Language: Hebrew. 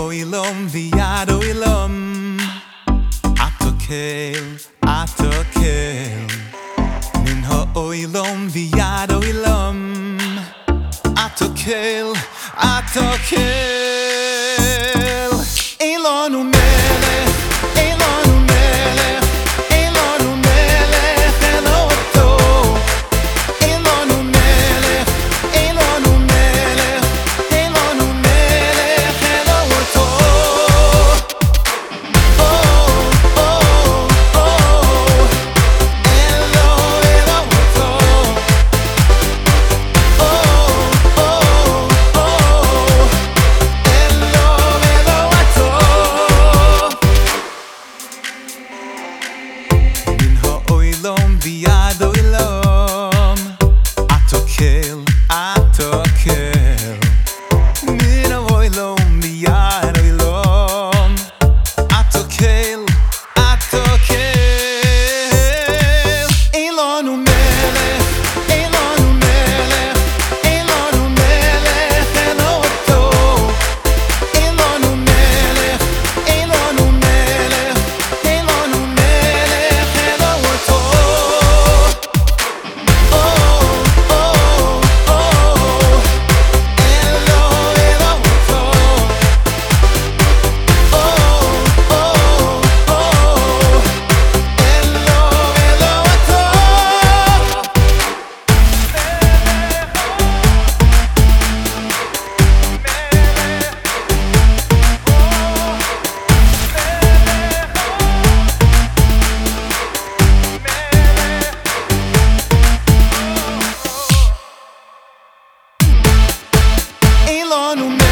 האוילום ויד אוילום אתוקל, אתוקל מן האוילום ויד אוילום אתוקל, אתוקל אין לנו מלך, אין לנו מלך, אין לנו מלך אלא אותו אין לנו מלך, אין לנו מלך, אין לנו מלך אלא אותו ביד אוילום אתוקל, אתוקל מן האוילום ביד אוילום אתוקל, אתוקל אין לנו מלך, אין לנו מלך, אין לנו מלך אלא אותו אין לנו מלך, אין לנו מלך, אין לנו מלך אלא אותו אין לנו